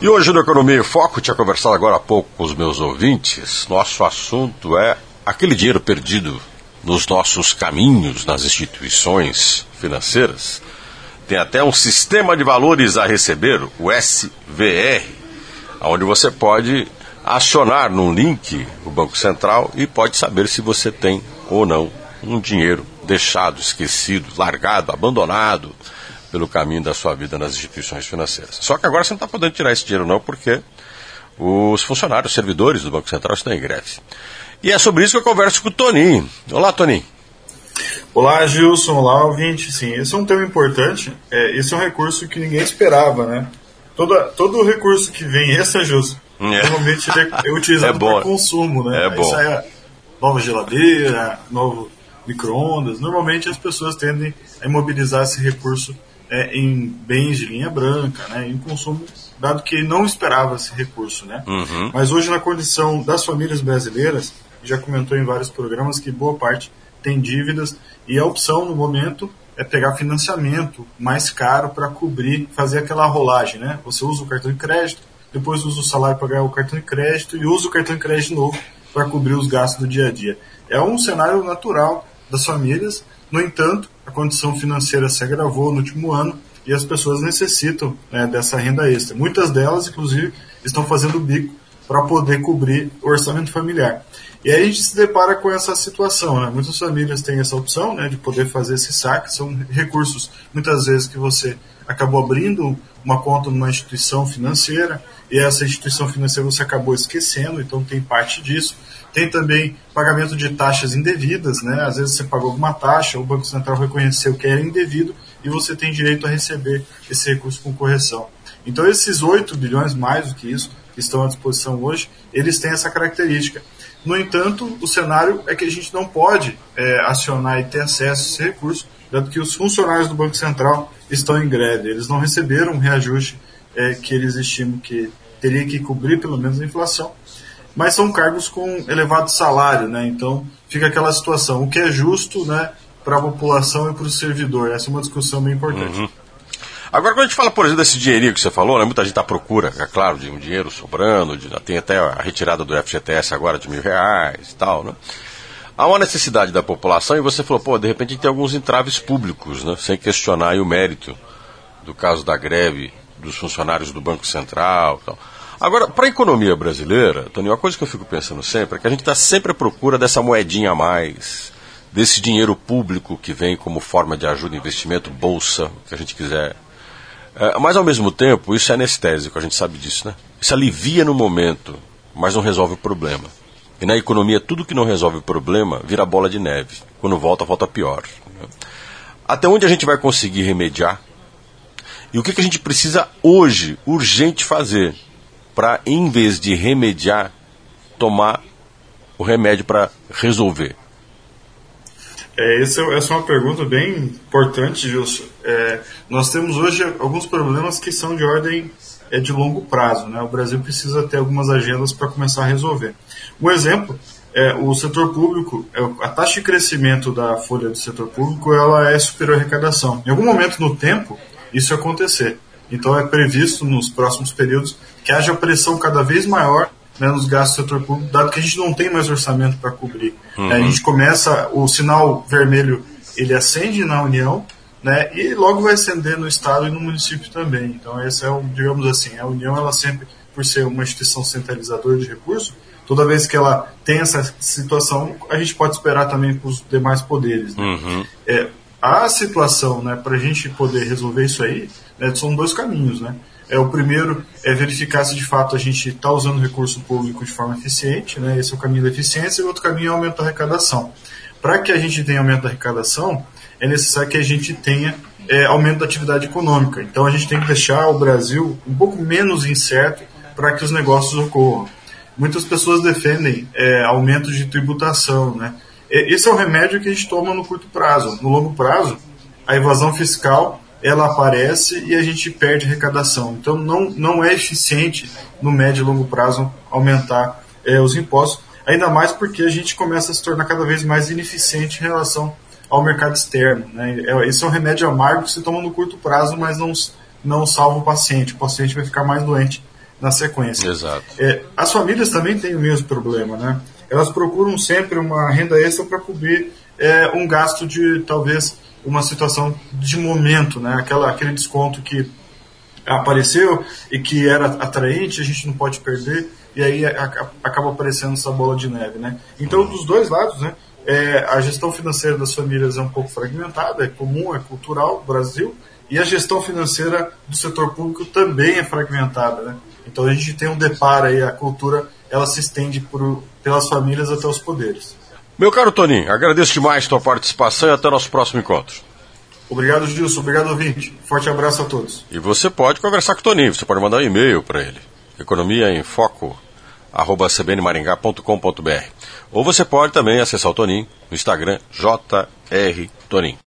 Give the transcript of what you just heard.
E hoje no Economia em Foco, tinha conversado agora há pouco com os meus ouvintes, nosso assunto é aquele dinheiro perdido nos nossos caminhos, nas instituições financeiras. Tem até um sistema de valores a receber, o SVR, onde você pode acionar num link o Banco Central e pode saber se você tem ou não um dinheiro deixado, esquecido, largado, abandonado pelo caminho da sua vida nas instituições financeiras. Só que agora você não está podendo tirar esse dinheiro não, porque os funcionários, os servidores do Banco Central estão em greve. E é sobre isso que eu converso com o Toninho. Olá, Toninho. Olá, Gilson. Olá, ouvinte. Sim, esse é um tema importante. Esse é um recurso que ninguém esperava, né? Todo recurso que vem, esse é justo. Normalmente ele é utilizado para consumo, né? Bom. Isso é nova geladeira, novo micro-ondas. Normalmente as pessoas tendem a imobilizar esse recurso em bens de linha branca, né, em consumo, dado que não esperava esse recurso, né? Uhum. Mas hoje, na condição das famílias brasileiras, já comentou em vários programas que boa parte tem dívidas e a opção no momento é pegar financiamento mais caro para cobrir, fazer aquela rolagem, né? Você usa o cartão de crédito, depois usa o salário para ganhar o cartão de crédito e usa o cartão de crédito de novo para cobrir os gastos do dia a dia. É um cenário natural das famílias. No entanto, a condição financeira se agravou no último ano e as pessoas necessitam dessa renda extra. Muitas delas, inclusive, estão fazendo bico para poder cobrir o orçamento familiar. E aí a gente se depara com essa situação, né? Muitas famílias têm essa opção, né, de poder fazer esse saque. São recursos, muitas vezes, que você acabou abrindo uma conta numa instituição financeira e essa instituição financeira você acabou esquecendo, então tem parte disso. Tem também pagamento de taxas indevidas, né? Às vezes você pagou alguma taxa, o Banco Central reconheceu que era indevido e você tem direito a receber esse recurso com correção. Então esses 8 bilhões, mais do que isso, que estão à disposição hoje, eles têm essa característica. No entanto, o cenário é que a gente não pode acionar e ter acesso a esse recurso, dado que os funcionários do Banco Central estão em greve. Eles não receberam um reajuste que eles estimam que teria que cobrir pelo menos a inflação, mas são cargos com elevado salário, né? Então fica aquela situação, o que é justo, né, para a população e para o servidor. Essa é uma discussão bem importante. Uhum. Agora, quando a gente fala, por exemplo, desse dinheirinho que você falou, né, muita gente está à procura, é claro, de um dinheiro sobrando, tem até a retirada do FGTS agora de R$1.000 e tal, né? Há uma necessidade da população e você falou, de repente tem alguns entraves públicos, né, sem questionar aí o mérito do caso da greve dos funcionários do Banco Central e tal. Agora, para a economia brasileira, Toninho, uma coisa que eu fico pensando sempre é que a gente está sempre à procura dessa moedinha a mais, desse dinheiro público que vem como forma de ajuda, investimento, bolsa, o que a gente quiser. Mas, ao mesmo tempo, isso é anestésico, a gente sabe disso, né? Isso alivia no momento, mas não resolve o problema. E na economia, tudo que não resolve o problema vira bola de neve. Quando volta, volta pior. Até onde a gente vai conseguir remediar? E o que a gente precisa hoje, urgente, fazer para, em vez de remediar, tomar o remédio para resolver? Essa é uma pergunta bem importante, Gilson. Nós temos hoje alguns problemas que são de ordem de longo prazo, né? O Brasil precisa ter algumas agendas para começar a resolver. Um exemplo o setor público, a taxa de crescimento da folha do setor público ela é superior à arrecadação. Em algum momento no tempo, isso vai acontecer. Então é previsto nos próximos períodos que haja pressão cada vez maior, né, nos gastos do setor público, dado que a gente não tem mais orçamento para cobrir. Uhum. A gente começa, o sinal vermelho ele acende na União, né, e logo vai acender no Estado e no município também. Então esse digamos assim, a União ela sempre, por ser uma instituição centralizadora de recursos, toda vez que ela tem essa situação, a gente pode esperar também para os demais poderes. Né? Uhum. A situação, né, para a gente poder resolver isso aí, né, são dois caminhos. Né? O primeiro é verificar se de fato a gente está usando o recurso público de forma eficiente, né? Esse é o caminho da eficiência, e o outro caminho é o aumento da arrecadação. Para que a gente tenha aumento da arrecadação, é necessário que a gente tenha aumento da atividade econômica. Então a gente tem que deixar o Brasil um pouco menos incerto para que os negócios ocorram. Muitas pessoas defendem aumento de tributação, né? Esse é o remédio que a gente toma no curto prazo. No longo prazo, a evasão fiscal ela aparece e a gente perde arrecadação. Então não é eficiente no médio e longo prazo aumentar os impostos, ainda mais porque a gente começa a se tornar cada vez mais ineficiente em relação ao mercado externo. Né? Esse é um remédio amargo que se toma no curto prazo, mas não salva o paciente. O paciente vai ficar mais doente na sequência. Exato. As famílias também têm o mesmo problema, né? Elas procuram sempre uma renda extra para cobrir um gasto de, talvez, uma situação de momento, né? Aquele desconto que apareceu e que era atraente, a gente não pode perder, e aí acaba aparecendo essa bola de neve, né? Então, dos dois lados, né? A gestão financeira das famílias é um pouco fragmentada, é comum, é cultural no Brasil, e a gestão financeira do setor público também é fragmentada, né? Então a gente tem um deparo aí, a cultura ela se estende pelas famílias até os poderes. Meu caro Toninho, agradeço demais a tua participação e até o nosso próximo encontro. Obrigado, Gilson. Obrigado, ouvinte. Forte abraço a todos. E você pode conversar com o Toninho, você pode mandar um e-mail para ele, economiaemfoco@cbnmaringá.com.br, ou você pode também acessar o Toninho no Instagram, JR Toninho.